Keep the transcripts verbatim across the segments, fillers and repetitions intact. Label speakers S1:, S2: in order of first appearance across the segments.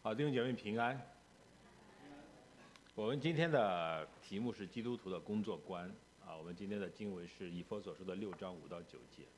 S1: 好，弟兄姐妹平安。我们今天的题目是基督徒的工作观啊。我们今天的经文是以弗所书的六章五到九节。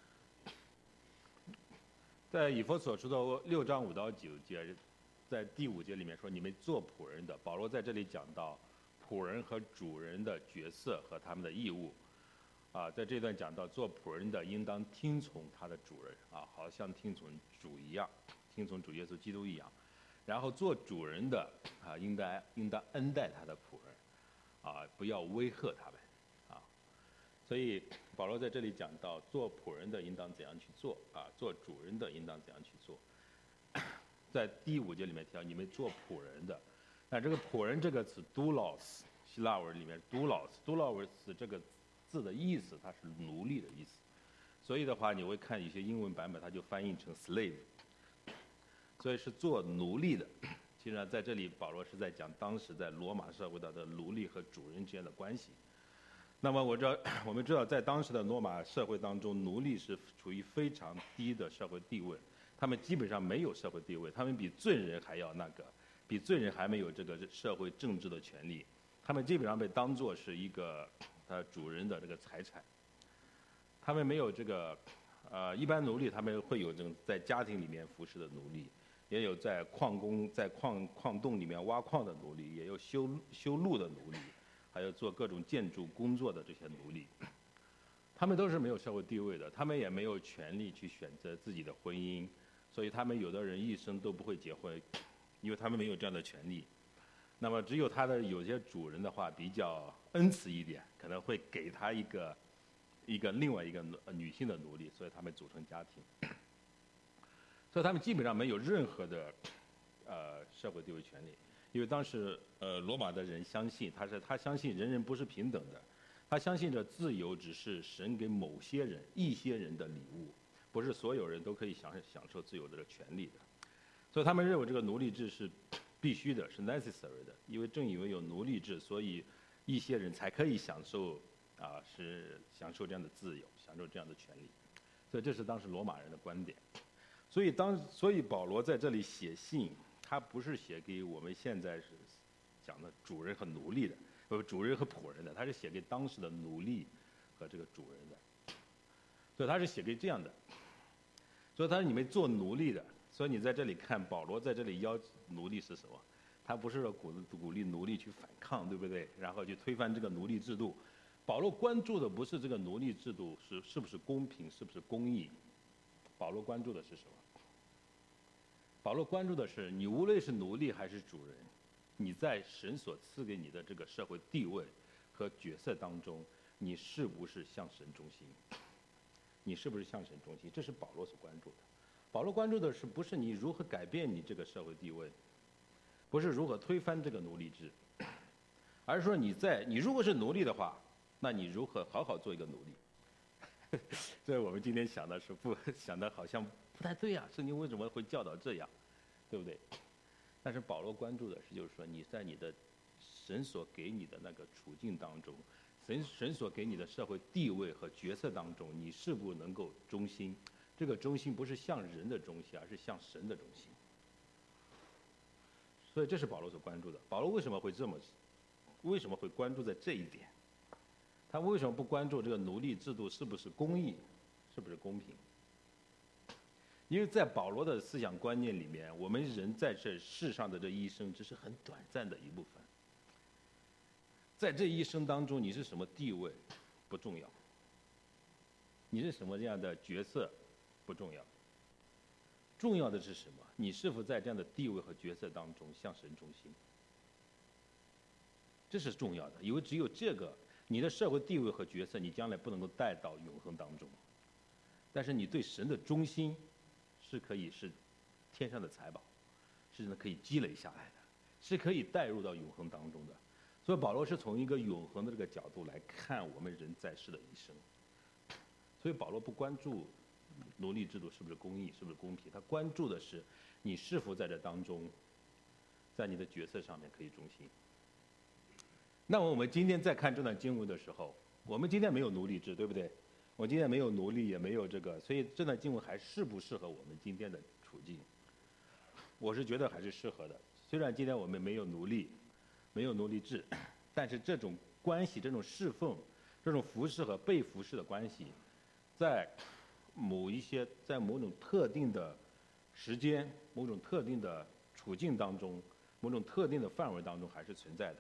S1: 在以弗所书的六章五到九节，在第五节里面说，你们做仆人的。保罗在这里讲到仆人和主人的角色和他们的义务啊。在这段讲到，做仆人的应当听从他的主人啊，好像听从主一样，听从主耶稣基督一样。然后做主人的啊，应该应当恩待他的仆人，啊，不要威吓他们，啊，所以保罗在这里讲到，做仆人的应当怎样去做啊，做主人的应当怎样去做。在第五节里面提到，你们做仆人的，那这个仆人这个词 doulos， 希腊文里面 doulos doulos 这个字的意思，它是奴隶的意思，所以的话，你会看一些英文版本，它就翻译成 slave。所以是做奴隶的。其实呢，在这里保罗是在讲当时在罗马社会的奴隶和主人之间的关系。那么我知道，我们知道，在当时的罗马社会当中，奴隶是处于非常低的社会地位，他们基本上没有社会地位，他们比罪人还要那个，比罪人还没有这个社会政治的权利，他们基本上被当作是一个呃主人的这个财产，他们没有这个呃一般奴隶他们会有这种在家庭里面服侍的奴隶。也有在矿工在矿矿洞里面挖矿的奴隶，也有修修路的奴隶，还有做各种建筑工作的这些奴隶。他们都是没有社会地位的，他们也没有权利去选择自己的婚姻，所以他们有的人一生都不会结婚，因为他们没有这样的权利。那么只有他的有些主人的话比较恩慈一点，可能会给他一个一个另外一个女性的奴隶，所以他们组成家庭。所以他们基本上没有任何的，呃，社会地位权利，因为当时呃罗马的人相信他是他相信人人不是平等的，他相信着自由只是神给某些人一些人的礼物，不是所有人都可以享享受自由的权利的，所以他们认为这个奴隶制是必须的，是 necessary 的，因为正因为有奴隶制，所以一些人才可以享受啊、呃、是享受这样的自由，享受这样的权利，所以这是当时罗马人的观点。所以当所以保罗在这里写信，他不是写给我们现在是讲的主人和奴隶的，不，主人和仆人的，他是写给当时的奴隶和这个主人的，所以他是写给这样的。所以他说你们做奴隶的，所以你在这里看保罗在这里要奴隶是什么？他不是说鼓鼓励奴隶去反抗，对不对？然后去推翻这个奴隶制度。保罗关注的不是这个奴隶制度是是不是公平，是不是公义。保罗关注的是什么？保罗关注的是，你无论是奴隶还是主人，你在神所赐给你的这个社会地位和角色当中，你是不是向神忠心？你是不是向神忠心？这是保罗所关注的。保罗关注的是，不是你如何改变你这个社会地位，不是如何推翻这个奴隶制，而是说你在你如果是奴隶的话，那你如何好好做一个奴隶？所以我们今天想的是不想的好像不太对啊，圣经为什么会教导这样，对不对？但是保罗关注的是，就是说你在你的神所给你的那个处境当中，神神所给你的社会地位和角色当中，你是不是能够忠心？这个忠心不是向人的忠心，而是向神的忠心。所以这是保罗所关注的。保罗为什么会这么，为什么会关注在这一点？他为什么不关注这个奴隶制度是不是公义，是不是公平？因为在保罗的思想观念里面，我们人在这世上的这一生只是很短暂的一部分。在这一生当中，你是什么地位不重要，你是什么这样的角色不重要，重要的是什么？你是否在这样的地位和角色当中向神忠心？这是重要的，因为只有这个。你的社会地位和角色，你将来不能够带到永恒当中，但是你对神的忠心，是可以是天上的财宝，是可以积累下来的，是可以带入到永恒当中的。所以保罗是从一个永恒的这个角度来看我们人在世的一生。所以保罗不关注奴隶制度是不是公义，是不是公平，他关注的是你是否在这当中，在你的角色上面可以忠心。那么我们今天在看这段经文的时候，我们今天没有奴隶制，对不对？我今天没有奴隶，也没有这个，所以这段经文还适不适合我们今天的处境？ 我是觉得还是适合的。虽然今天我们没有奴隶，没有奴隶制，但是这种关系、这种侍奉、这种服侍和被服侍的关系，在某一些在某种特定的时间、某种特定的处境当中、某种特定的范围当中还是存在的。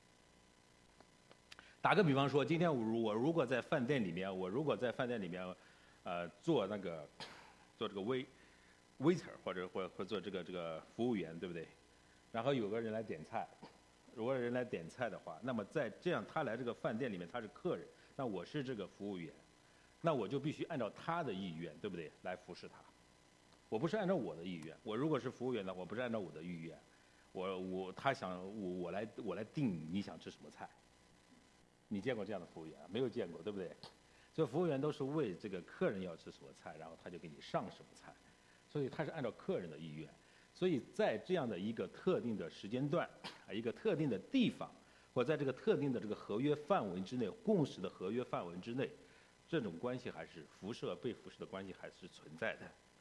S1: 打个比方说，今天我如我如果在饭店里面，我如果在饭店里面，呃，做那个做这个 wait waiter 或者或或做这个这个服务员，对不对？然后有个人来点菜，如果人来点菜的话，那么在这样他来这个饭店里面他是客人，那我是这个服务员，那我就必须按照他的意愿，对不对？来服侍他。我不是按照我的意愿，我如果是服务员呢，我不是按照我的意愿，我我他想我我来我来定你想吃什么菜。你见过这样的服务员？没有见过，对不对？这服务员都是为这个客人要吃什么菜，然后他就给你上什么菜，所以他是按照客人的意愿。所以在这样的一个特定的时间段，啊，一个特定的地方，或在这个特定的这个合约范围之内，共识的合约范围之内，这种关系还是服侍和被服侍的关系还是存在的。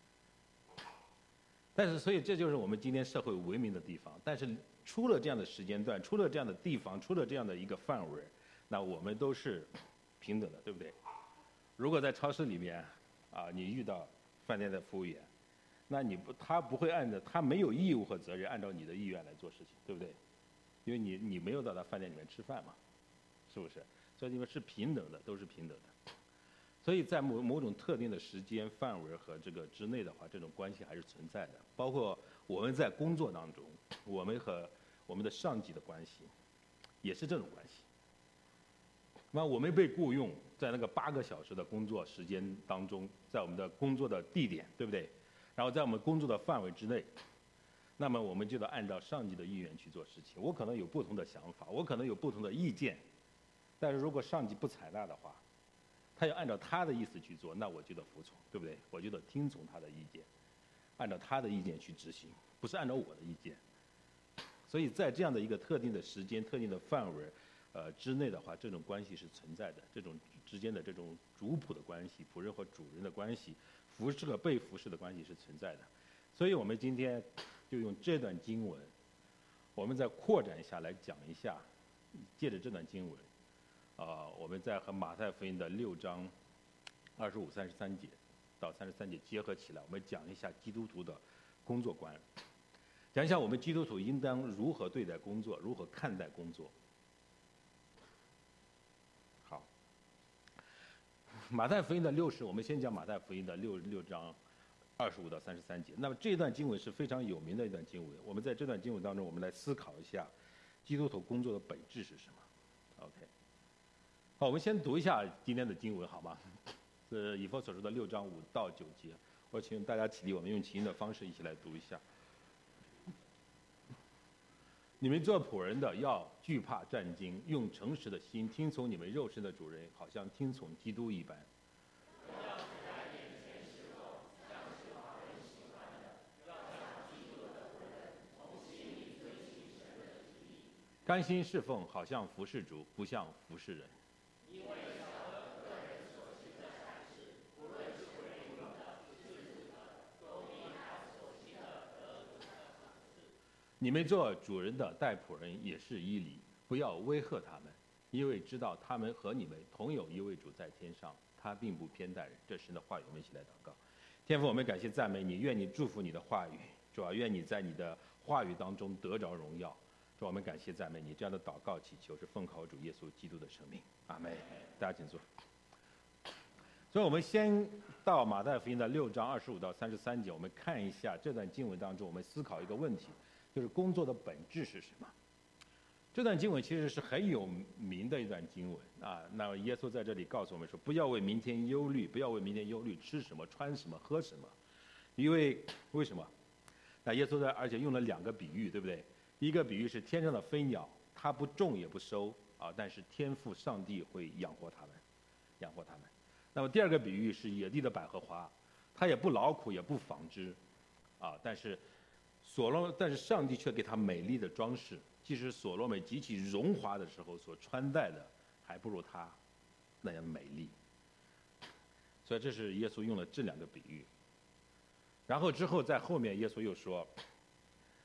S1: 但是，所以这就是我们今天社会文明的地方。但是，出了这样的时间段，出了这样的地方，出了这样的一个范围，那我们都是平等的，对不对？如果在超市里面，啊，你遇到饭店的服务员，那你不，他不会按照，他没有义务和责任按照你的意愿来做事情，对不对？因为你你没有到他饭店里面吃饭嘛，是不是？所以你们是平等的，都是平等的。所以在某某种特定的时间范围和这个之内的话，这种关系还是存在的。包括我们在工作当中，我们和我们的上级的关系，也是这种关系。那我们被雇佣在那个八个小时的工作时间当中，在我们的工作的地点，对不对？然后在我们工作的范围之内，那么我们就得按照上级的意愿去做事情。我可能有不同的想法，我可能有不同的意见，但是如果上级不采纳的话，他要按照他的意思去做，那我就得服从，对不对？我就得听从他的意见，按照他的意见去执行，不是按照我的意见。所以在这样的一个特定的时间、特定的范围，呃之内的话，这种关系是存在的，这种之间的这种主仆的关系、仆人和主人的关系、服侍和被服侍的关系是存在的。所以我们今天就用这段经文，我们再扩展一下来讲一下，借着这段经文。啊、呃，我们再和马太福音的六章二十五、三十三节到三十三节结合起来，我们讲一下基督徒的工作观，讲一下我们基督徒应当如何对待工作，如何看待工作。好，马太福音的六十，我们先讲马太福音的六六章二十五到三十三节。那么这段经文是非常有名的一段经文，我们在这段经文当中，我们来思考一下基督徒工作的本质是什么。OK。好，我们先读一下今天的经文，好吗？是以弗所书的六章五到九节。我请大家起立，我们用起音的方式一起来读一下。你们做仆人的要惧怕战惊，用诚实的心听从你们肉身的主人，好像听从基督一般。甘心侍奉，好像服侍主，不像服侍人。你们做主人的待仆人也是依礼，不要威吓他们，因为知道他们和你们同有一位主在天上，他并不偏待人。这时的话语，我们一起来祷告。天父，我们感谢赞美你，愿你祝福你的话语，主要愿你在你的话语当中得着荣耀。主，我们感谢赞美你，这样的祷告祈求是奉靠主耶稣基督的生命，阿门。大家请坐。所以我们先到马太福音的六章二十五到三十三节，我们看一下这段经文当中，我们思考一个问题，就是工作的本质是什么？这段经文其实是很有名的一段经文啊。那耶稣在这里告诉我们说，不要为明天忧虑，不要为明天忧虑，吃什么、穿什么、喝什么。因为为什么？那耶稣在而且用了两个比喻，对不对？一个比喻是天上的飞鸟，它不种也不收啊，但是天父上帝会养活它们，养活它们。那么第二个比喻是野地的百合花，它也不劳苦也不纺织，啊，但是所罗但是上帝却给它美丽的装饰。即使所罗门极其荣华的时候所穿戴的，还不如它那样美丽。所以这是耶稣用了这两个比喻。然后之后在后面耶稣又说，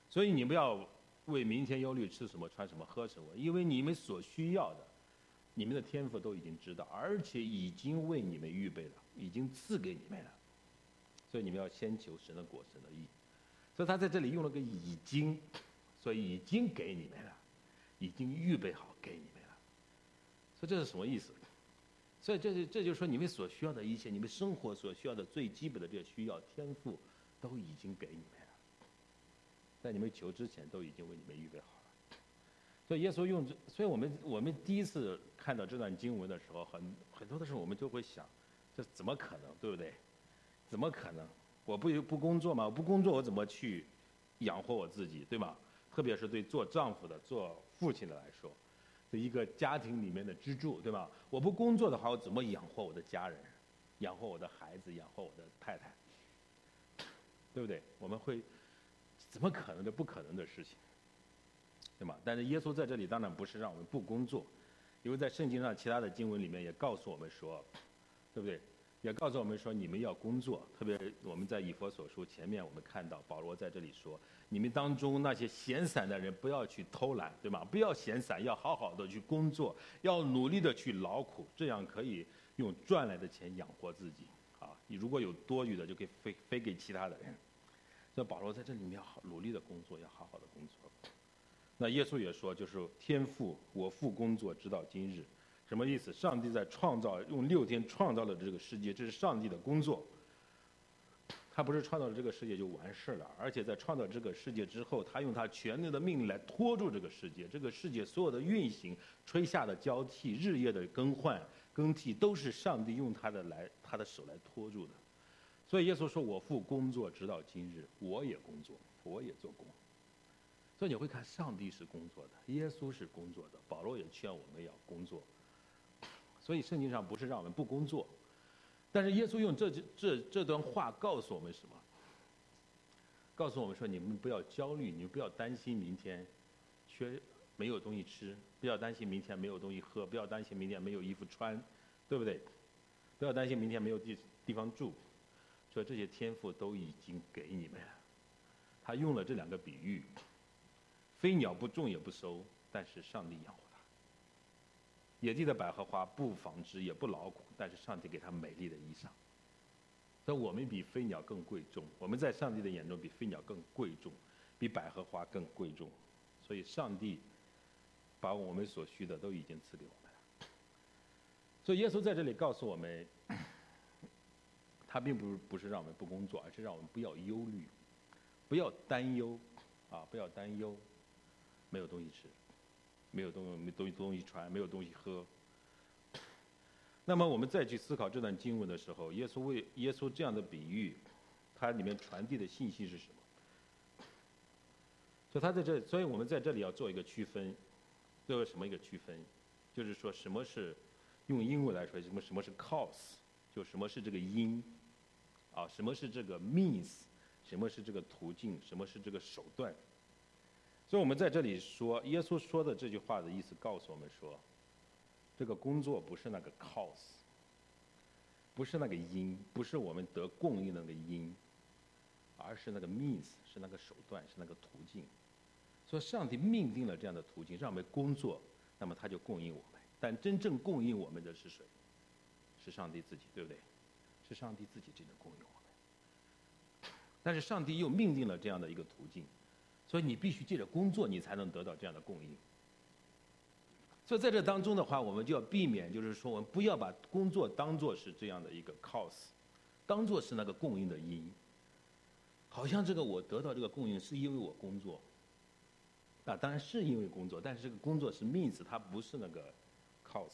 S1: 所以你不要为明天忧虑，吃什么、穿什么、喝什么，因为你们所需要的，你们的天父都已经知道，而且已经为你们预备了，已经赐给你们了。所以你们要先求神的国、神的义。所以他在这里用了个已经，所以已经给你们了，已经预备好给你们了。所以这是什么意思？所以这就这就是说，你们所需要的一切，你们生活所需要的最基本的这个需要，天父都已经给你们了，在你们求之前都已经为你们预备好了。所以耶稣用这，所以我们我们第一次看到这段经文的时候，很很多的时候我们就会想，这怎么可能，对不对？怎么可能？我不不工作吗？我不工作，我怎么去养活我自己，对吗？特别是对做丈夫的、做父亲的来说，对一个家庭里面的支柱，对吧？我不工作的话，我怎么养活我的家人，养活我的孩子，养活我的太太，对不对？我们会怎么可能的？不可能的事情，对吗？但是耶稣在这里当然不是让我们不工作，因为在圣经上其他的经文里面也告诉我们说，对不对？也告诉我们说，你们要工作。特别我们在以弗所书前面，我们看到保罗在这里说，你们当中那些闲散的人，不要去偷懒，对吗？不要闲散，要好好的去工作，要努力的去劳苦，这样可以用赚来的钱养活自己。啊，你如果有多余的，就可以分分给其他的人。所以保罗在这里面要好努力的工作，要好好的工作。那耶稣也说，就是天父，我父工作直到今日。什么意思？上帝在创造，用六天创造了这个世界，这是上帝的工作。他不是创造了这个世界就完事了，而且在创造这个世界之后，他用他全能的命令来拖住这个世界。这个世界所有的运行、吹下的交替、日夜的更换、更替，都是上帝用他的来他的手来拖住的。所以耶稣说：“我父工作直到今日，我也工作，我也做工。”所以你会看，上帝是工作的，耶稣是工作的，保罗也劝我们要工作。所以圣经上不是让我们不工作，但是耶稣用这这这段话告诉我们什么？告诉我们说，你们不要焦虑，你们不要担心明天缺没有东西吃，不要担心明天没有东西喝，不要担心明天没有衣服穿，对不对？不要担心明天没有地地方住，说这些天赋都已经给你们了。他用了这两个比喻，飞鸟不种也不收，但是上帝养活它。野地的百合花不纺织也不劳苦，但是上帝给它美丽的衣裳。所以我们比飞鸟更贵重，我们在上帝的眼中比飞鸟更贵重，比百合花更贵重。所以上帝把我们所需的都已经赐给我们了。所以耶稣在这里告诉我们，他并不是不是让我们不工作，而是让我们不要忧虑，不要担忧，啊，不要担忧，没有东西吃。没有东没东西东西穿，没有东西喝。那么我们再去思考这段经文的时候，耶稣为耶稣这样的比喻，它里面传递的信息是什么？所以他在这，所以我们在这里要做一个区分，做什么一个区分？就是说什么是用英文来说，什么什么是 cause， 就什么是这个因，啊，什么是这个 means， 什么是这个途径，什么是这个手段。所以我们在这里说，耶稣说的这句话的意思告诉我们说，这个工作不是那个 cause， 不是那个因，不是我们得供应的那个因，而是那个 means， 是那个手段，是那个途径。所以上帝命定了这样的途径，让我们工作，那么他就供应我们。但真正供应我们的是谁？是上帝自己，对不对？是上帝自己真正供应我们。但是上帝又命定了这样的一个途径。所以你必须借着工作，你才能得到这样的供应。所以在这当中的话，我们就要避免，就是说，我们不要把工作当作是这样的一个 cause， 当作是那个供应的因。好像这个我得到这个供应是因为我工作，啊，当然是因为工作，但是这个工作是 means， 它不是那个 cause。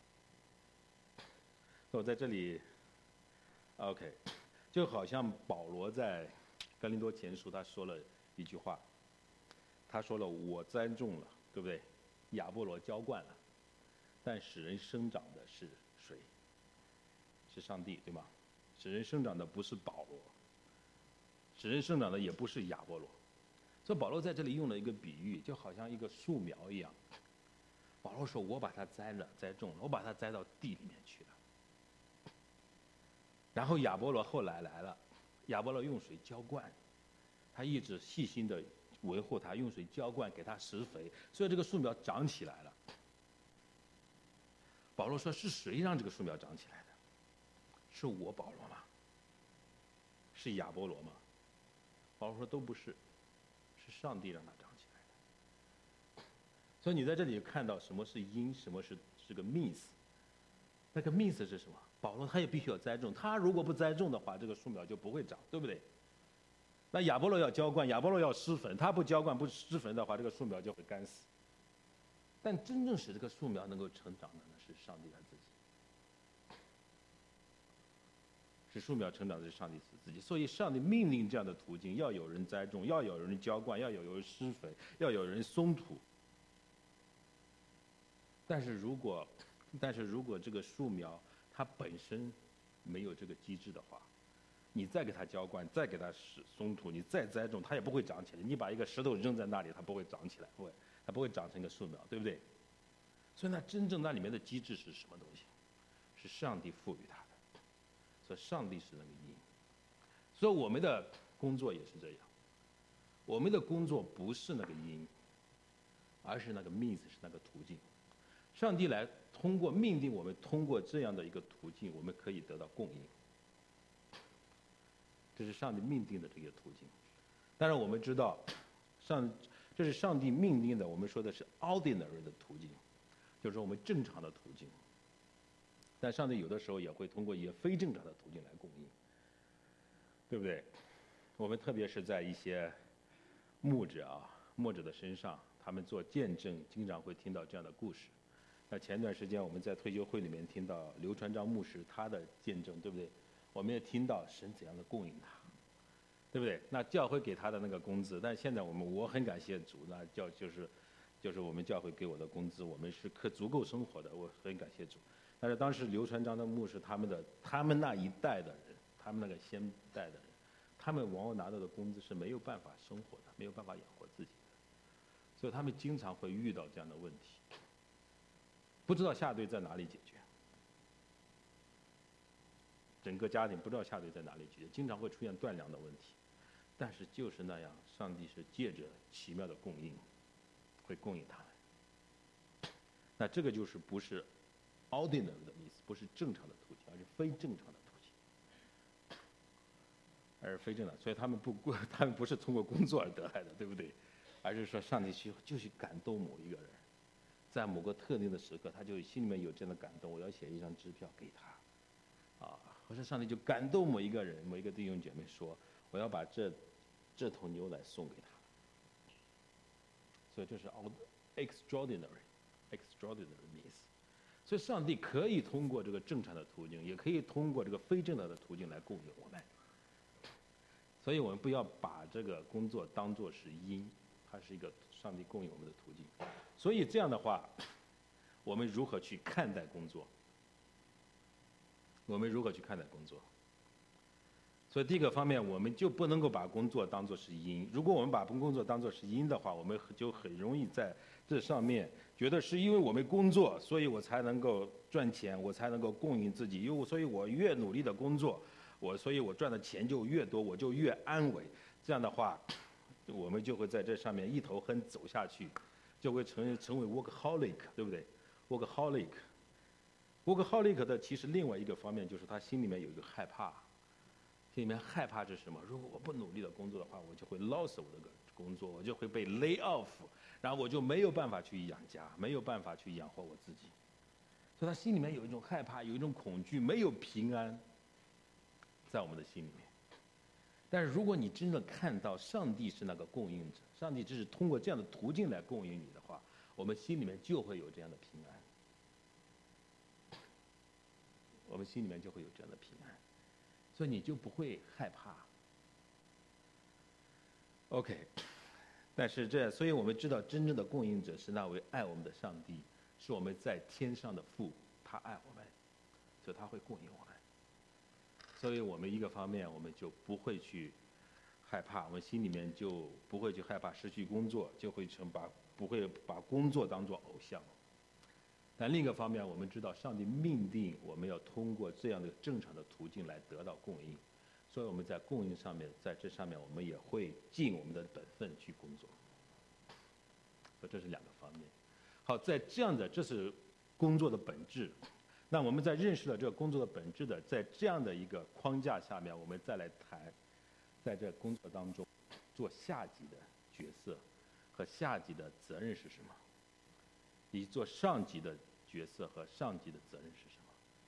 S1: 所以我在这里 ，OK， 就好像保罗在哥林多前书他说了一句话。他说了：“我栽种了，对不对？亚波罗浇灌了，但使人生长的是谁？是上帝，对吗？使人生长的不是保罗，使人生长的也不是亚波罗。所以保罗在这里用了一个比喻，就好像一个树苗一样。保罗说：我把它栽了，栽种了，我把它栽到地里面去了。然后亚波罗后来来了，亚波罗用水浇灌，他一直细心的。” 维护它，用水浇灌，给它施肥，所以这个树苗长起来了。保罗说：“是谁让这个树苗长起来的？是我保罗吗？是亚波罗吗？”保罗说：“都不是，是上帝让它长起来的。”所以你在这里看到什么是因，什么是是个 means。那个 means 是什么？保罗他也必须要栽种，他如果不栽种的话，这个树苗就不会长，对不对？那亚波罗要浇灌，亚波罗要施粉，他不浇灌不施粉的话，这个树苗就会干死。但真正使这个树苗能够成长的呢，是上帝他自己。使树苗成长的是上帝自己，所以上帝命令这样的途径，要有人栽种，要有人浇灌，要有人施肥，要有人松土。但是如果，但是如果这个树苗它本身没有这个机制的话，你再给它浇灌，再给它松土，你再栽种，它也不会长起来。你把一个石头扔在那里，它不会长起来，不会，它不会长成一个树苗，对不对？所以那真正那里面的机制是什么东西？是上帝赋予它的。所以上帝是那个因。所以我们的工作也是这样，我们的工作不是那个因，而是那个 means， 是那个途径。上帝来通过命令我们，通过这样的一个途径，我们可以得到供应。这是上帝命定的这个途径。当然我们知道，上这是上帝命令的，我们说的是 ordinary 的途径，就是说我们正常的途径。但上帝有的时候也会通过一些非正常的途径来供应，对不对？我们特别是在一些牧者啊、牧者的身上，他们做见证，经常会听到这样的故事。那前段时间我们在退休会里面听到刘传章牧师他的见证，对不对？我们也听到神怎样的供应他，对不对？那教会给他的那个工资，但现在我们我很感谢主，那教就是就是我们教会给我的工资，我们是可足够生活的，我很感谢主。但是当时刘传章的牧师他们的他们那一代的人，他们那个先代的人，他们往往拿到的工资是没有办法生活的，没有办法养活自己的，所以他们经常会遇到这样的问题，不知道下队在哪里解决。整个家庭不知道下队在哪里解决，经常会出现断粮的问题。但是就是那样，上帝是借着奇妙的供应，会供应他们。那这个就是不是 ordinary 的意思，不是正常的途径，而是非正常的途径，而是非正常。所以他们不，他们不是通过工作而得来的，对不对？而是说上帝去就去感动某一个人，在某个特定的时刻，他就心里面有这样的感动，我要写一张支票给他，啊。或者上帝就感动某一个人，某一个弟兄姐妹说，我要把这这头牛来送给他。所以这是 extraordinary extraordinary means。所以上帝可以通过这个正常的途径，也可以通过这个非正常的途径来供应我们。所以我们不要把这个工作当作是因，它是一个上帝供应我们的途径。所以这样的话，我们如何去看待工作？我们如何去看待工作？所以第一个方面，我们就不能够把工作当作是因。如果我们把工作当作是因的话，我们就很容易在这上面觉得是因为我们工作，所以我才能够赚钱，我才能够供应自己。因为所以我越努力的工作，我所以我赚的钱就越多，我就越安稳。这样的话，我们就会在这上面一头横走下去，就会成成为 workaholic， 对不对 ？workaholic。workaholic 的其实另外一个方面就是他心里面有一个害怕，心里面害怕是什么？如果我不努力的工作的话，我就会 lost 我的工作，我就会被 lay off， 然后我就没有办法去养家，没有办法去养活我自己。所以他心里面有一种害怕，有一种恐惧，没有平安在我们的心里面。但是如果你真的看到上帝是那个供应者，上帝只是通过这样的途径来供应你的话，我们心里面就会有这样的平安。我们心里面就会有这样的平安，所以你就不会害怕。OK， 但是这，所以我们知道真正的供应者是那位爱我们的上帝，是我们在天上的父，他爱我们，所以他会供应我们。所以我们一个方面，我们就不会去害怕，我们心里面就不会去害怕失去工作，就会成把不会把工作当作偶像。但另一个方面，我们知道上帝命定我们要通过这样的正常的途径来得到供应， 所以我们在供应上面，在这上面我们也会尽我们的本分去工作。所以这是两个方面。好，在这样的这是工作的本质。那我们在认识了这个工作的本质的，在这样的一个框架下面，我们再来谈，在这工作当中做下级的角色和下级的责任是什么，以及做上级的角色和上级的责任是什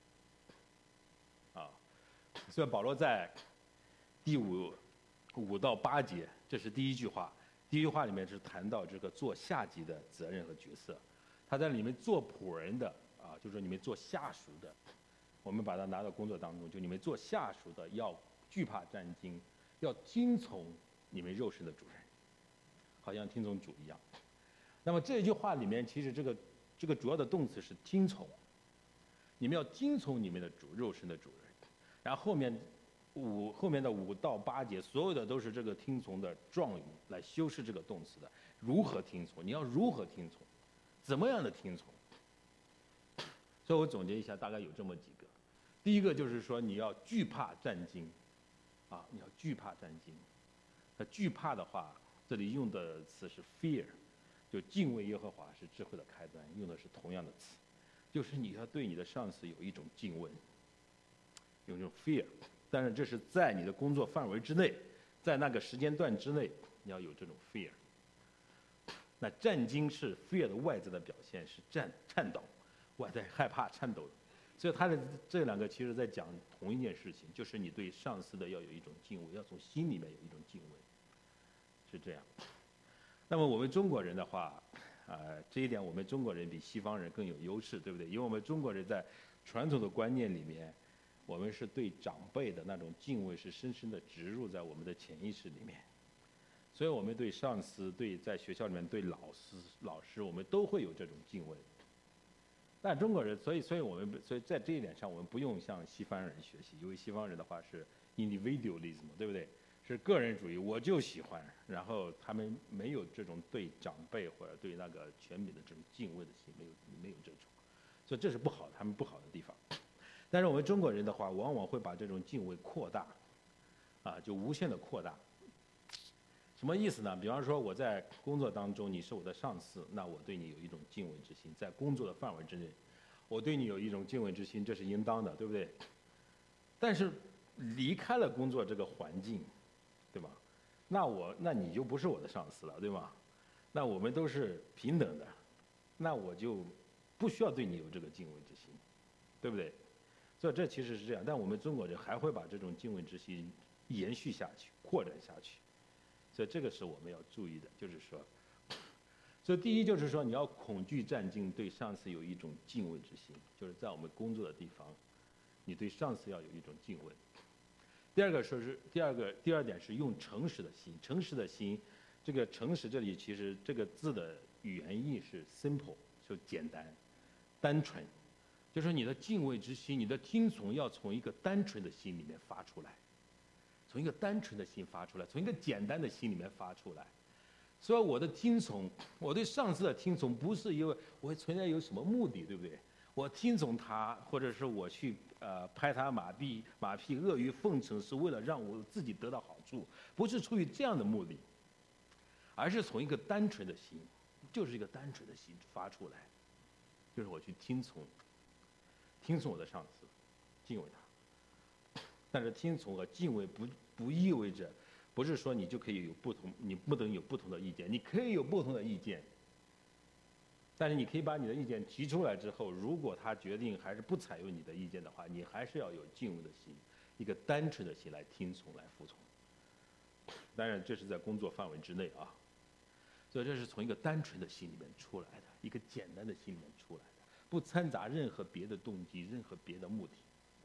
S1: 么。啊，所以保罗在第五五到八节，这是第一句话。第一句话里面是谈到这个做下级的责任和角色，他在里面做仆人的啊，就是说你们做下属的，我们把它拿到工作当中，就你们做下属的要惧怕战兢，要听从你们肉身的主人，好像听从主一样。那么这句话里面，其实这个这个主要的动词是听从，你们要听从你们的主肉身的主人，然后后面。五后面的五到八节，所有的都是这个听从的状语来修饰这个动词的。如何听从？你要如何听从？怎么样的听从？所以我总结一下，大概有这么几个。第一个就是说，你要惧怕战兢，啊，你要惧怕战兢。那惧怕的话，这里用的词是 fear， 就敬畏耶和华是智慧的开端，用的是同样的词，就是你要对你的上司有一种敬畏，有一种 fear。但是这是在你的工作范围之内，在那个时间段之内，你要有这种 fear。那战兢是 fear 的外在的表现，是战颤抖，外在害怕颤抖。所以他的这两个其实在讲同一件事情，就是你对上司的要有一种敬畏，要从心里面有一种敬畏，是这样。那么我们中国人的话，呃，这一点我们中国人比西方人更有优势，对不对？因为我们中国人在传统的观念里面。我们是对长辈的那种敬畏是深深的植入在我们的潜意识里面，所以我们对上司、对在学校里面对老师、老师，我们都会有这种敬畏。但中国人，所以，所以我们，所以在这一点上，我们不用向西方人学习，因为西方人的话是 individualism， 对不对？是个人主义，我就喜欢，然后他们没有这种对长辈或者对那个权柄的这种敬畏的心，没有，没有这种，所以这是不好的，他们不好的地方。但是我们中国人的话，往往会把这种敬畏扩大，啊，就无限的扩大。什么意思呢？比方说我在工作当中，你是我的上司，那我对你有一种敬畏之心，在工作的范围之内，我对你有一种敬畏之心，这是应当的，对不对？但是离开了工作这个环境，对吧？那我，那你就不是我的上司了，对吗？那我们都是平等的，那我就不需要对你有这个敬畏之心，对不对？所以这其实是这样，但我们中国人还会把这种敬畏之心延续下去、扩展下去，所以这个是我们要注意的，就是说，所以第一就是说你要恐惧战兢，对上司有一种敬畏之心，就是在我们工作的地方，你对上司要有一种敬畏。第二个说是第二个第二点是用诚实的心，诚实的心，这个诚实这里其实这个字的语言意是 simple， 就简单、单纯。就是你的敬畏之心，你的听从要从一个单纯的心里面发出来，从一个单纯的心发出来，从一个简单的心里面发出来。所以我的听从，我对上司的听从，不是因为我存在有什么目的，对不对？我听从他，或者是我去呃拍他马屁、马屁、阿谀奉承，是为了让我自己得到好处，不是出于这样的目的，而是从一个单纯的心，就是一个单纯的心发出来，就是我去听从。听从我的上司，敬畏他。但是听从和敬畏不不意味着，不是说你就可以有不同，你不能有不同的意见，你可以有不同的意见。但是你可以把你的意见提出来之后，如果他决定还是不采用你的意见的话，你还是要有敬畏的心，一个单纯的心来听从、来服从。当然，这是在工作范围之内啊。所以这是从一个单纯的心里面出来的，一个简单的心里面出来的。不掺杂任何别的动机，任何别的目的。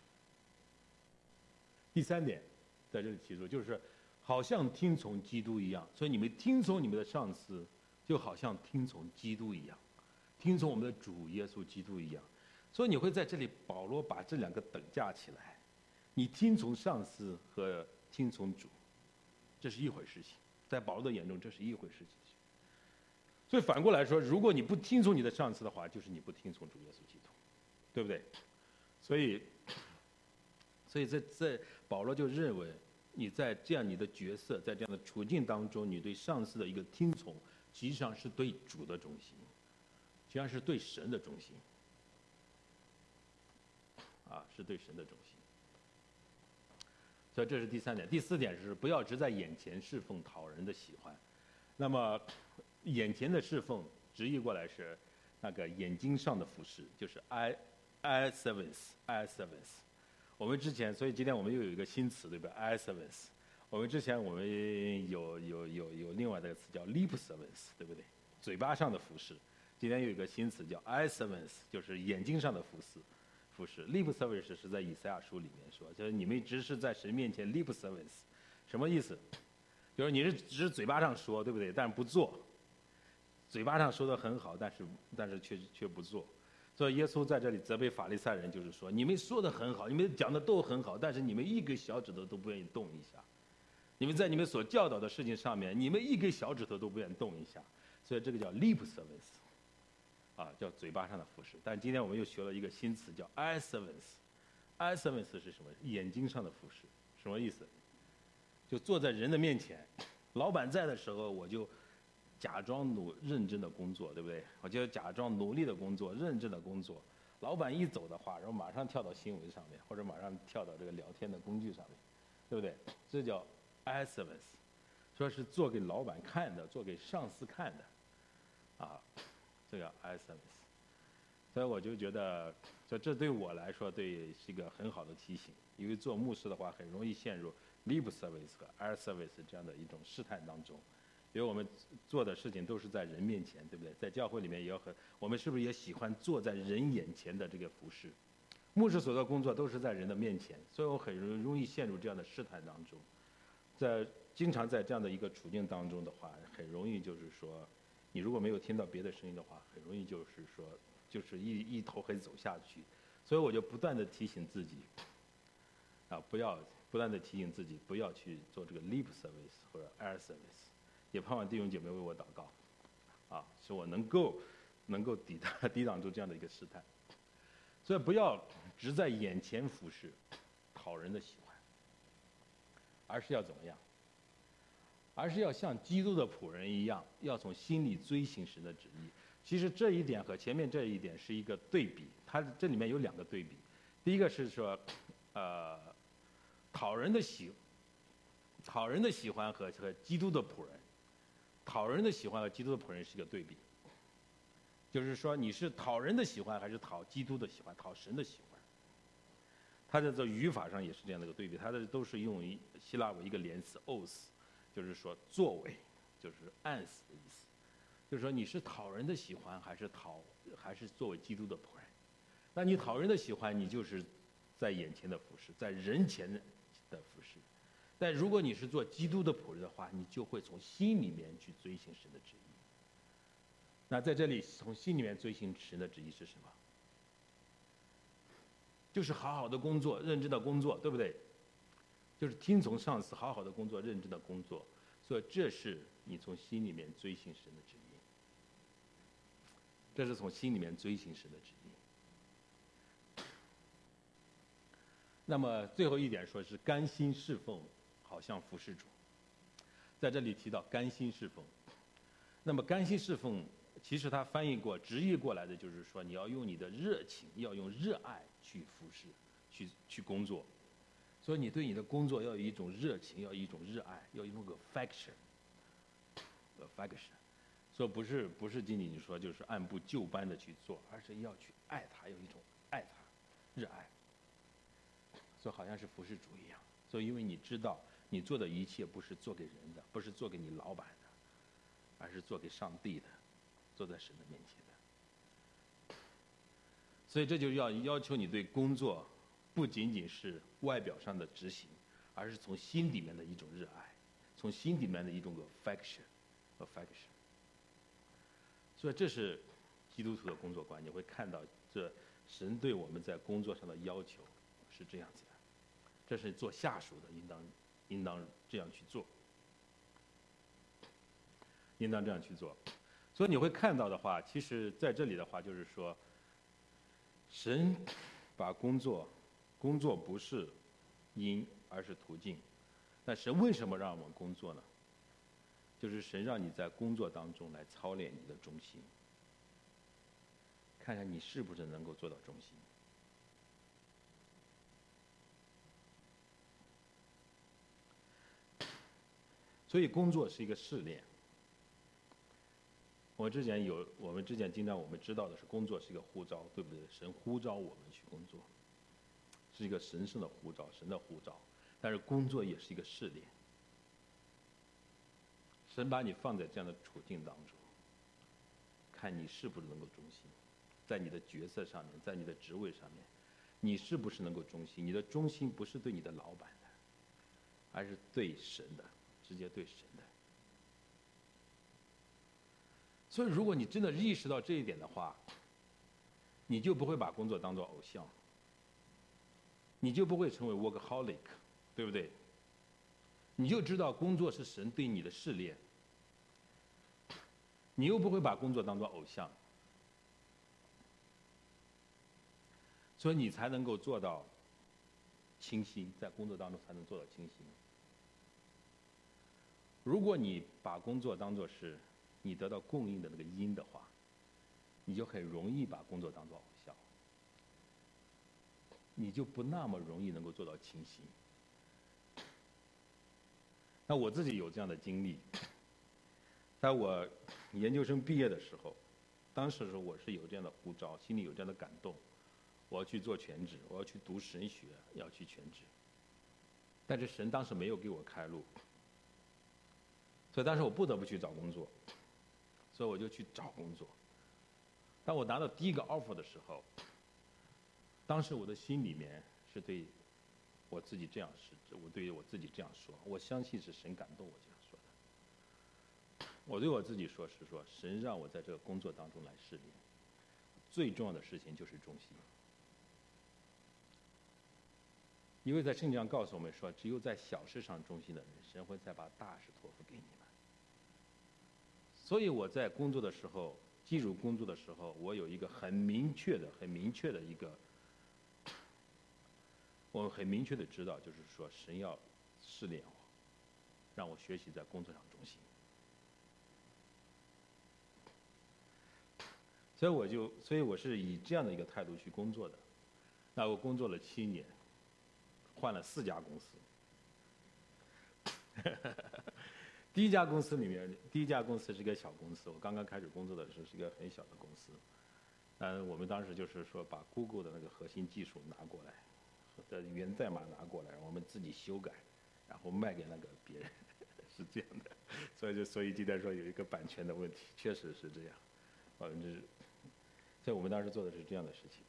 S1: 第三点，在这里提出，就是好像听从基督一样，所以你们听从你们的上司，就好像听从基督一样，听从我们的主耶稣基督一样。所以你会在这里，保罗把这两个等价起来，你听从上司和听从主，这是一回事情，在保罗的眼中，这是一回事情。所以反过来说，如果你不听从你的上司的话，就是你不听从主耶稣基督，对不对？所以，所以在在保罗就认为， 你在这样你的角色，在这样的处境当中，你对上司的一个听从，实际上是对主的忠心，实际上是对神的忠心，啊，是对神的忠心。所以这是第三点。第四点是不要只在眼前侍奉讨人的喜欢。那么，眼前的侍奉直译过来是那个眼睛上的服饰，就是 eye eye service eye service。我们之前，所以今天我们又有一个新词，对吧 ？eye service。我们之前我们有有有有另外的一个词叫 lip service， 对不对？嘴巴上的服饰。今天又有一个新词叫 eye service， 就是眼睛上的服饰。服饰 lip service 是在以赛亚书里面说，就是你们只是在神面前 lip service， 什么意思？就是你是只是嘴巴上说，对不对？但是不做。嘴巴上说的很好，但是但是却却不做。所以耶稣在这里责备法利赛人，就是说你们说的很好，你们讲的都很好，但是你们一根小指头都不愿意动一下。你们在你们所教导的事情上面，你们一根小指头都不愿意动一下。所以这个叫 lip service。啊，叫嘴巴上的服饰，但今天我们又学了一个新词，叫 eye service。eye service 是什么？眼睛上的服饰，什么意思？就坐在人的面前，老板在的时候，我就假装努认真的工作，对不对？我就假装努力的工作，认真的工作。老板一走的话，然后马上跳到新闻上面，或者马上跳到这个聊天的工具上面，对不对？这叫 eye service， 说是做给老板看的，做给上司看的，啊。这个 eye service， 所以我就觉得，这这对我来说，对是一个很好的提醒。因为做牧师的话，很容易陷入 lip service 和 eye service 这样的一种试探当中。因为我们做的事情都是在人面前，对不对？在教会里面也有很，我们是不是也喜欢坐在人眼前的这个服饰？牧师所做工作都是在人的面前，所以我很容容易陷入这样的试探当中。在经常在这样的一个处境当中的话，很容易就是说。你如果没有听到别的声音的话，很容易就是说，就是一一头黑走下去。所以我就不断的提醒自己，啊，不要不断的提醒自己，不要去做这个 lip service 或者 eye service。也盼望弟兄姐妹为我祷告，啊，使我能够能够抵挡抵挡住这样的一个试探。所以不要只在眼前服侍，讨人的喜欢，而是要怎么样？而是要像基督的仆人一样，要从心里遵行神的旨意。其实这一点和前面这一点是一个对比，它这里面有两个对比。第一个是说，呃，讨人的喜，讨人的喜欢和和基督的仆人，讨人的喜欢和基督的仆人是一个对比。就是说你是讨人的喜欢还是讨基督的喜欢，讨神的喜欢。它在这语法上也是这样的一个对比，它的都是用希腊文一个连词 os。就是说作为，就是按死的意思，就是说你是讨人的喜欢，还是讨，还是作为基督的仆人？那你讨人的喜欢，你就是在眼前的服侍，在人前的服侍。但如果你是做基督的仆人的话，你就会从心里面去遵行神的旨意。那在这里，从心里面遵行神的旨意是什么？就是好好的工作，认真的工作，对不对？就是听从上司，好好的工作，认真的工作，所以这是你从心里面遵行神的旨意。这是从心里面遵行神的旨意。那么最后一点说是甘心侍奉，好像服侍主。在这里提到甘心侍奉，那么甘心侍奉，其实它翻译过、直译过来的就是说，你要用你的热情，要用热爱去服侍，去去工作。所以你对你的工作要有一种热情，要有一种热爱，要有一种 affection，affection。所以不是不是仅仅说就是按部就班的去做，而是要去爱它，有一种爱它，热爱。所以好像是服侍主一样。所以因为你知道你做的一切不是做给人的，不是做给你老板的，而是做给上帝的，做在神的面前的。所以这就要要求你对工作。不仅仅是外表上的执行，而是从心里面的一种热爱，从心里面的一种 affection，affection。所以这是基督徒的工作观，你会看到这神对我们在工作上的要求是这样子的，这是做下属的应当应当这样去做，应当这样去做。所以你会看到的话，其实在这里的话就是说，神把工作。工作不是因，而是途径。 那神为什么让我们工作呢？就是神让你在工作当中来操练你的忠心，看看你是不是能够做到忠心。所以工作是一个试炼。我之前有，我们之前经常我们知道的是，工作是一个呼召，对不对？神呼召我们去工作，是一个神圣的呼召，神的呼召。但是工作也是一个试炼。神把你放在这样的处境当中，看你是不是能够忠心，在你的角色上面，在你的职位上面，你是不是能够忠心？你的忠心不是对你的老板的，而是对神的，直接对神的。所以，如果你真的意识到这一点的话，你就不会把工作当作偶像，你就不会成为 workaholic， 对不对？你就知道工作是神对你的试炼，你又不会把工作当作偶像，所以你才能够做到清心，在工作当中才能做到清心。如果你把工作当作是你得到供应的那个因的话，你就很容易把工作当作偶像，你就不那么容易能够做到清心。那我自己有这样的经历，在我研究生毕业的时候，当时的时候我是有这样的呼召，心里有这样的感动，我要去做全职，我要去读神学，要去全职。但是神当时没有给我开路，所以当时我不得不去找工作，所以我就去找工作。当我拿到第一个 offer 的时候，当时我的心里面是对我自己这样是，我对于我自己这样说，我相信是神感动我这样说的。我对我自己说是说，神让我在这个工作当中来试炼，最重要的事情就是忠心。因为在圣经上告诉我们说，只有在小事上忠心的人，神会再把大事托付给你们。所以我在工作的时候，进入工作的时候，我有一个很明确的、很明确的一个，我很明确的知道，就是说神要试炼我，让我学习在工作上忠心。所以我就，所以我是以这样的一个态度去工作的。那我工作了七年，换了四家公司。第一家公司里面，第一家公司是一个小公司，我刚刚开始工作的时候是一个很小的公司。嗯，我们当时就是说把 Google 的那个核心技术拿过来，的源代码拿过来，我们自己修改，然后卖给那个别人，是这样的。所以就所以今天说有一个版权的问题，确实是这样。百分之，所以我们当时做的是这样的事情。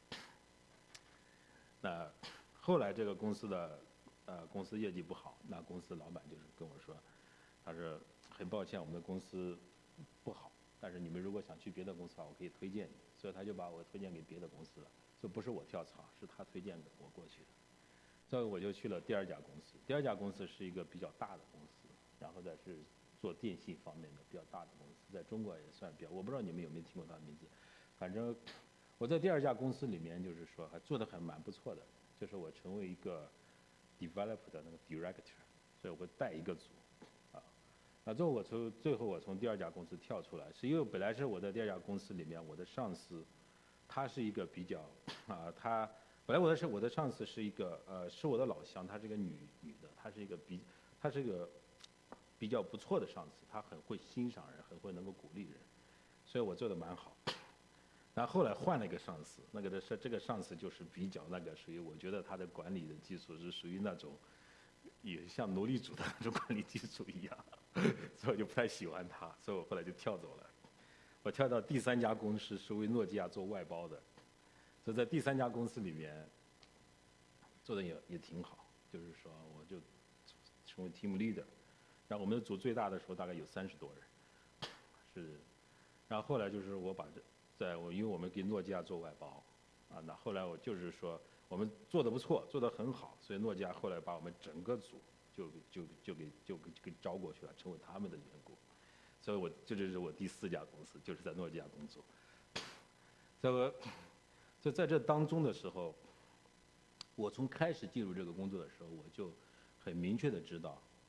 S1: 那后来这个公司的呃公司业绩不好，那公司老板就是跟我说，他说很抱歉我们的公司不好，但是你们如果想去别的公司的话，我可以推荐你。所以他就把我推荐给别的公司了，这不是我跳槽，是他推荐给我过去的。所以我就去了第二家公司。第二家公司是一个比较大的公司，然后再是做电信方面的比较大的公司，在中国也算比较，我不知道你们有没有听过他的名字。反正我在第二家公司里面，就是说还做得很蛮不错的，就是我成为一个 develop 的那个 director， 所以我会带一个组，啊，那最后我从最后我从第二家公司跳出来，是因为本来是我在第二家公司里面，我的上司，他是一个比较啊，他本来我的是我的上司是一个呃是我的老乡，她是一个女女的，她是一个比她是一个比较不错的上司，她很会欣赏人，很会能够鼓励人，所以我做的蛮好。然后后来换了一个上司，那个的是这个上司就是比较那个属于，我觉得他的管理的技术是属于那种，也像奴隶主的那种管理技术一样，所以我就不太喜欢他，所以我后来就跳走了。我跳到第三家公司是为诺基亚做外包的，所以在第三家公司里面做的也也挺好，就是说我就成为 team leader， 然后我们的组最大的时候大概有三十多人，是，然后后来就是我把这。在我因为我们给诺基亚做外包，啊，那后来我就是说我们做的不错，做的很好，所以诺基亚后来把我们整个组就就就给就给给招过去了，成为他们的员工，所以我这就是我第四家公司，就是在诺基亚工作。所以我就在这当中的时候，我从开始进入这个工作的时候，我就很明确的知道，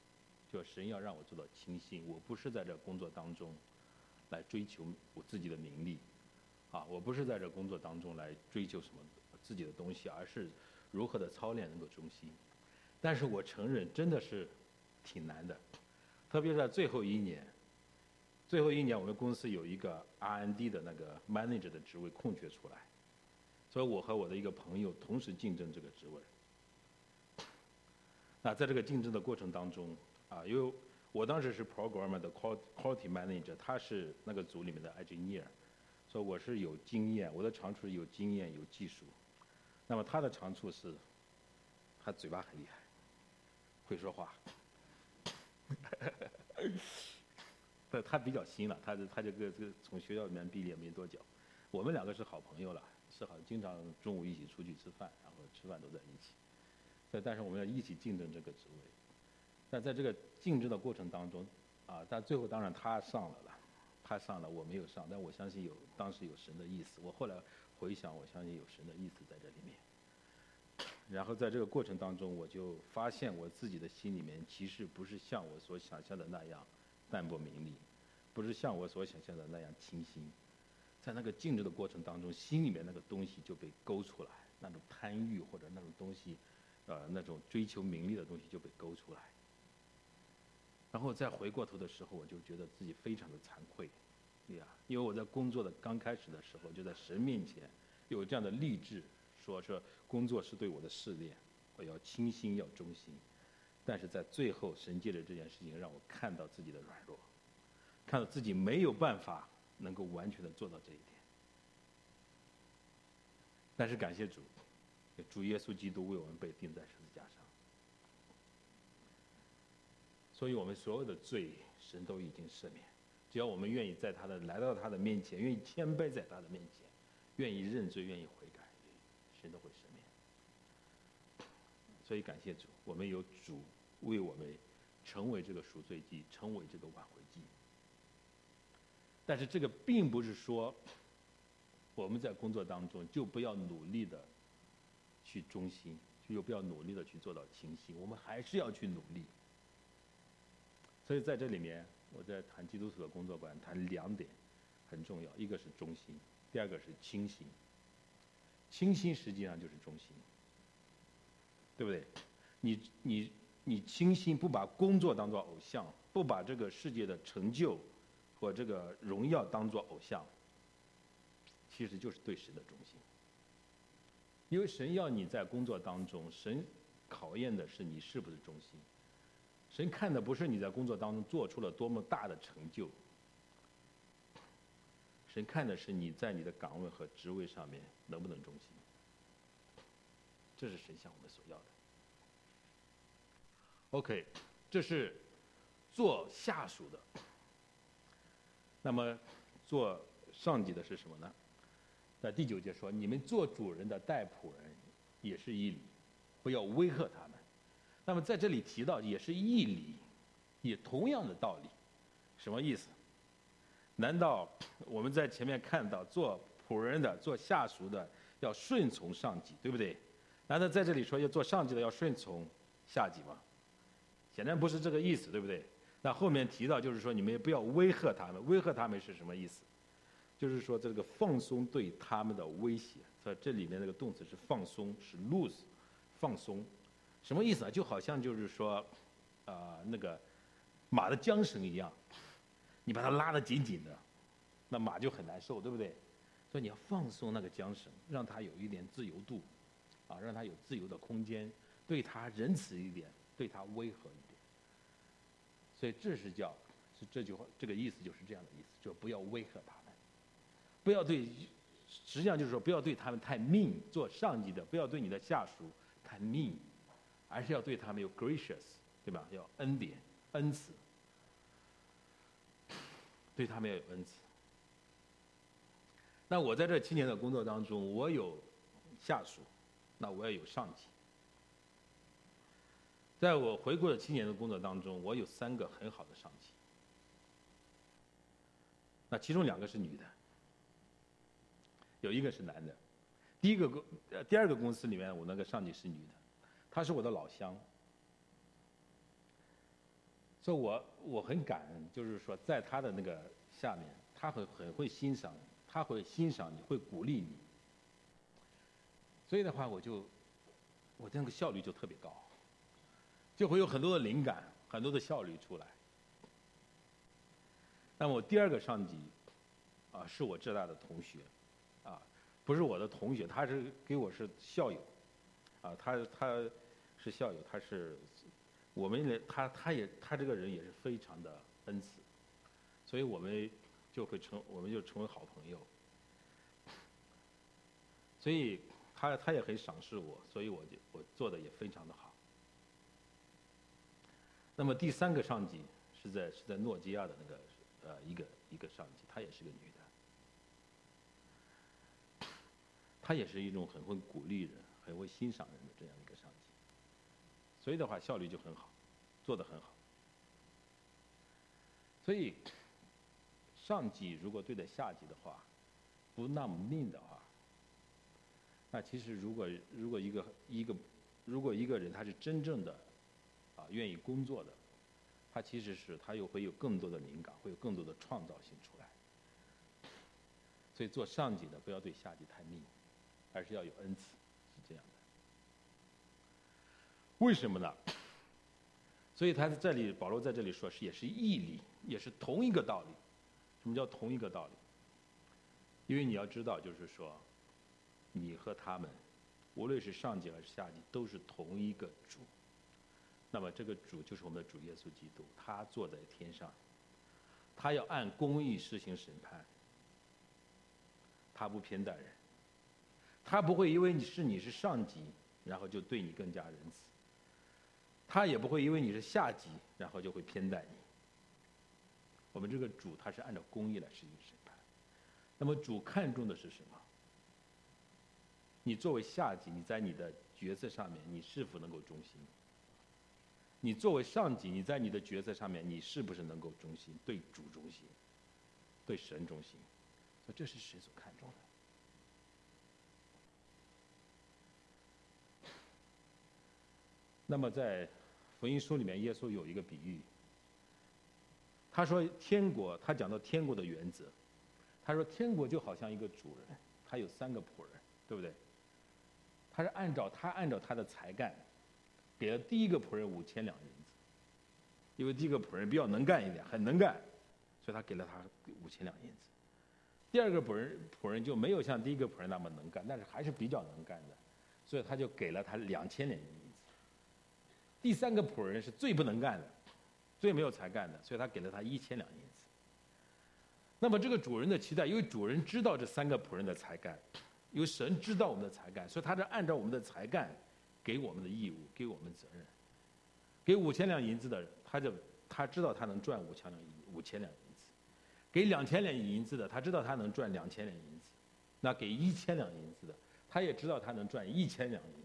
S1: 就神要让我做到清心。我不是在这工作当中来追求我自己的名利，啊，我不是在这工作当中来追求什么自己的东西，而是如何的操练能够忠心。但是我承认真的是挺难的，特别是在最后一年，最后一年我们公司有一个 R and D 的那个 manager 的职位空缺出来，所以我和我的一个朋友同时竞争这个职位。那在这个竞争的过程当中，啊，因为我当时是 programmer 的 quality manager， 他是那个组里面的 engineer， 所以我是有经验，我的长处是有经验有技术。那么他的长处是，他嘴巴很厉害，会说话。他他比较新了，他他这个这个从学校里面毕业没多久，我们两个是好朋友了，是好经常中午一起出去吃饭，然后吃饭都在一起。但是我们要一起竞争这个职位，但在这个竞争的过程当中，啊，但最后当然他上了了，他上了我没有上，但我相信有当时有神的意思。我后来回想，我相信有神的意思在这里面。然后在这个过程当中，我就发现我自己的心里面其实不是像我所想象的那样淡泊名利，不是像我所想象的那样清心。在那个竞争的过程当中，心里面那个东西就被勾出来，那种贪欲或者那种东西。呃，那种追求名利的东西就被勾出来，然后再回过头的时候，我就觉得自己非常的惭愧，呀，因为我在工作的刚开始的时候，就在神面前有这样的励志，说说工作是对我的试炼，我要清心要忠心，但是在最后，神借着这件事情让我看到自己的软弱，看到自己没有办法能够完全的做到这一点，但是感谢主。主耶稣基督为我们被钉在十字架上，所以我们所有的罪，神都已经赦免。只要我们愿意在他的来到他的面前，愿意谦卑在他的面前，愿意认罪，愿意悔改，神都会赦免。所以感谢主，我们有主为我们成为这个赎罪祭，成为这个挽回祭。但是这个并不是说我们在工作当中就不要努力的去忠心，就不要努力的去做到清心，我们还是要去努力。所以在这里面，我在谈基督徒的工作观，谈两点很重要，一个是忠心，第二个是清心。清心实际上就是忠心，对不对？你你你清心，不把工作当作偶像，不把这个世界的成就和这个荣耀当作偶像，其实就是对神的忠心。因为神要你在工作当中，神考验的是你是不是忠心。神看的不是你在工作当中做出了多么大的成就，神看的是你在你的岗位和职位上面能不能忠心。这是神向我们所要的。OK， 这是做下属的。那么做上级的是什么呢？在第九节说，你们做主人的待仆人也是义理，不要威吓他们。那么在这里提到也是义理，也同样的道理，什么意思？难道我们在前面看到做仆人的、做下属的要顺从上级，对不对？难道在这里说要做上级的要顺从下级吗？显然不是这个意思，对不对？那后面提到就是说你们也不要威吓他们，威吓他们是什么意思？就是说这个放松对他们的威胁，在这里面那个动词是放松，是 loose， 放松，什么意思啊？就好像就是说，啊、呃、那个马的缰绳一样，你把它拉得紧紧的，那马就很难受，对不对？所以你要放松那个缰绳，让它有一点自由度，啊，让它有自由的空间，对它仁慈一点，对它温和一点。所以这是叫，是这句话这个意思就是这样的意思，就不要威吓他们。不要对，实际上就是说，不要对他们太 mean， 做上级的不要对你的下属太 mean， 而是要对他们有 gracious， 对吧？要恩典、恩慈，对他们要有恩慈。那我在这七年的工作当中，我有下属，那我也有上级。在我回顾了七年的工作当中，我有三个很好的上级，那其中两个是女的。有一个是男的，第一个公呃第二个公司里面，我那个上级是女的，她是我的老乡。 所以我我很感恩，就是说在他的那个下面，他会很会欣赏你，他会欣赏你，会鼓励你。所以的话，我就我那个效率就特别高，就会有很多的灵感，很多的效率出来。那么我第二个上级，啊，是我浙大的同学，啊，不是我的同学，他是给我是校友，啊，他他是校友，他是我们他他也他这个人也是非常的恩慈，所以我们就会成我们就成为好朋友。所以他他也很赏识我，所以我就我做的也非常的好。那么第三个上级是在是在诺基亚的那个呃一个一个上级，她也是个女的，她也是一种很会鼓励人、很会欣赏人的这样一个上级，所以的话效率就很好，做得很好。所以上级如果对待下级的话，不那么命的话，那其实如果如果一个一个如果一个人他是真正的啊愿意工作的，他其实是他又会有更多的灵感，会有更多的创造性出来。所以做上级的不要对下级太命，而是要有恩慈，是这样的。为什么呢？所以他在这里保罗在这里说是也是义理，也是同一个道理。什么叫同一个道理？因为你要知道，就是说你和他们无论是上级还是下级都是同一个主，那么这个主就是我们的主耶稣基督，他坐在天上，他要按公义施行审判，他不偏待人，他不会因为你是你是上级然后就对你更加仁慈，他也不会因为你是下级然后就会偏待你。我们这个主他是按照公义来施行审判，那么主看重的是什么？你作为下级，你在你的角色上面你是否能够忠心？你作为上级，你在你的角色上面你是不是能够忠心，对主忠心，对神忠心？所以这是神所看重的。那么在福音书里面，耶稣有一个比喻，他说天国，他讲到天国的原则，他说天国就好像一个主人，他有三个仆人，对不对？他是按照他按照他的才干，给了第一个仆人五千两银子，因为第一个仆人比较能干一点，很能干，所以他给了他五千两银子。第二个仆人仆人就没有像第一个仆人那么能干，但是还是比较能干的，所以他就给了他两千两银子。第三个仆人是最不能干的，最没有才干的，所以他给了他一千两银子。那么这个主人的期待，因为主人知道这三个仆人的才干，因为神知道我们的才干，所以他是按照我们的才干给我们的义务，给我们责任。给五千两银子的，他就他知道他能赚五千两五千两银子；给两千两银子的，他知道他能赚两千两银子；那给一千两银子的，他也知道他能赚一千两银子。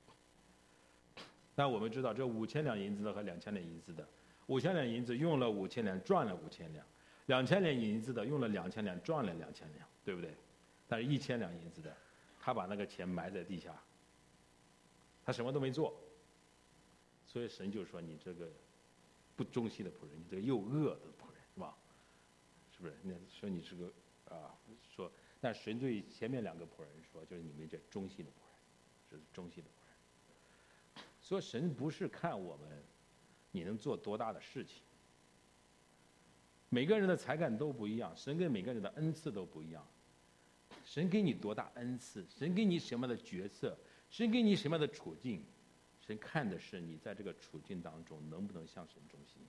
S1: 那我们知道，这五千两银子的和两千两银子的，五千两银子用了五千两，赚了五千两；两千两银子的用了两千两，赚了两千两，对不对？但是一千两银子的，他把那个钱埋在地下，他什么都没做。所以神就说：“你这个不忠心的仆人，你这个又恶的仆人，是吧？是不是？那说你是个啊，说，但神对前面两个仆人说，就是你们这忠心的仆人，这是忠心的仆人。所以神不是看我们你能做多大的事情，每个人的才干都不一样，神跟每个人的恩赐都不一样。神给你多大恩赐，神给你什么样的角色，神给你什么样的处境，神看的是你在这个处境当中能不能向神忠心。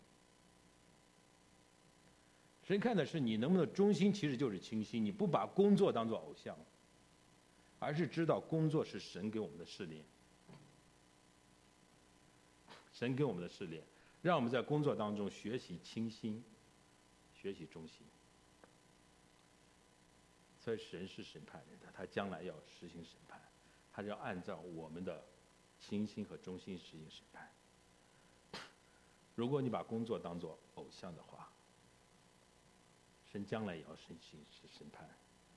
S1: 神看的是你能不能忠心，其实就是清心。你不把工作当作偶像，而是知道工作是神给我们的试炼，神给我们的试炼，让我们在工作当中学习清心，学习忠心。所以神是审判人的，他将来要实行审判，他就要按照我们的清心和忠心实行审判。如果你把工作当作偶像的话，神将来也要实行审判。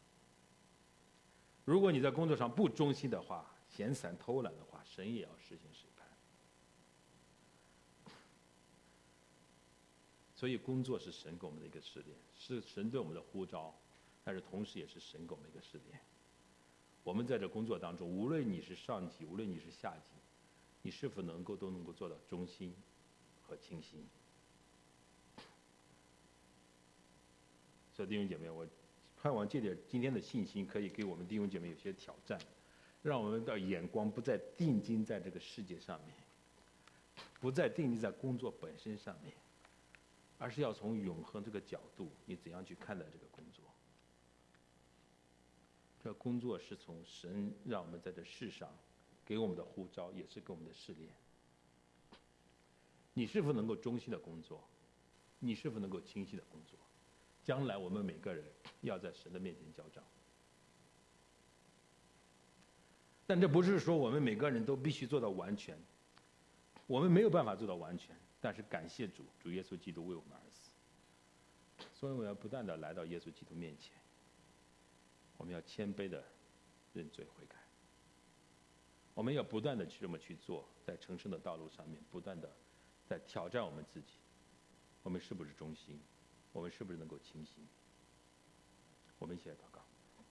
S1: 如果你在工作上不忠心的话，闲散偷懒的话，神也要实行审判。 所以工作是神给我们的一个试炼，是神对我们的呼召，但是同时也是神给我们一个试炼。我们在这工作当中，无论你是上级，无论你是下级，你是否能够都能够做到忠心和清心。所以弟兄姐妹，我盼望这点今天的信心可以给我们弟兄姐妹有些挑战，让我们的眼光不再定睛在这个世界上面，不再定睛在工作本身上面，而是要从永恒这个角度，你怎样去看待这个工作。这工作是从神让我们在这世上给我们的呼召，也是给我们的试炼。你是否能够忠心的工作？你是否能够清晰的工作？将来我们每个人要在神的面前交账。但这不是说我们每个人都必须做到完全，我们没有办法做到完全，但是感谢主，主耶稣基督为我们而死。所以我要不断的来到耶稣基督面前，我们要谦卑的认罪悔改，我们要不断的去这么去做，在成圣的道路上面不断的在挑战我们自己，我们是不是忠心，我们是不是能够清心。我们一起来祷告。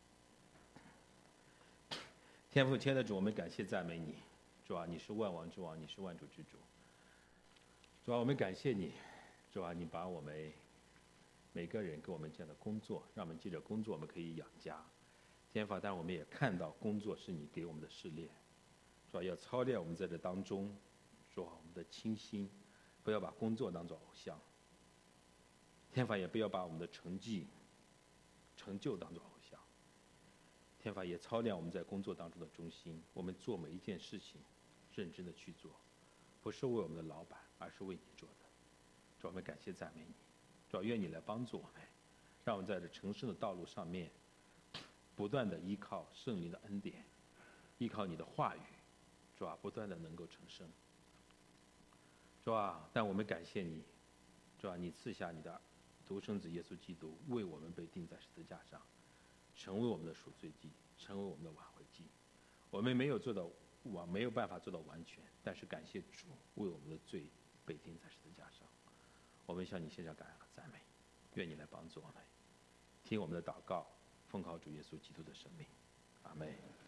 S1: 天父亲爱的主，我们感谢赞美你，主啊，你是万王之王，你是万主之主。主啊，我们感谢你，主啊，你把我们每个人给我们这样的工作，让我们借着工作我们可以养家。天父，但我们也看到工作是你给我们的试炼，主啊，要操练我们在这当中，主啊，我们的清心，不要把工作当作偶像。天父，也不要把我们的成绩、成就当作偶像。天父，也操练我们在工作当中的忠心，我们做每一件事情认真的去做，不是为我们的老板，而是为你做的。主，我们感谢赞美你，主，愿你来帮助我们，让我们在这成圣的道路上面不断的依靠圣灵的恩典，依靠你的话语，主啊，不断的能够成圣。主啊，但我们感谢你，主啊，你赐下你的独生子耶稣基督，为我们被钉在十字架上，成为我们的赎罪祭，成为我们的挽回祭。我们没有做到完，没有办法做到完全，但是感谢主为我们的罪被钉在十字架上。我们向你献上感恩和赞美，愿你来帮助我们，听我们的祷告，奉靠主耶稣基督的生命，阿们。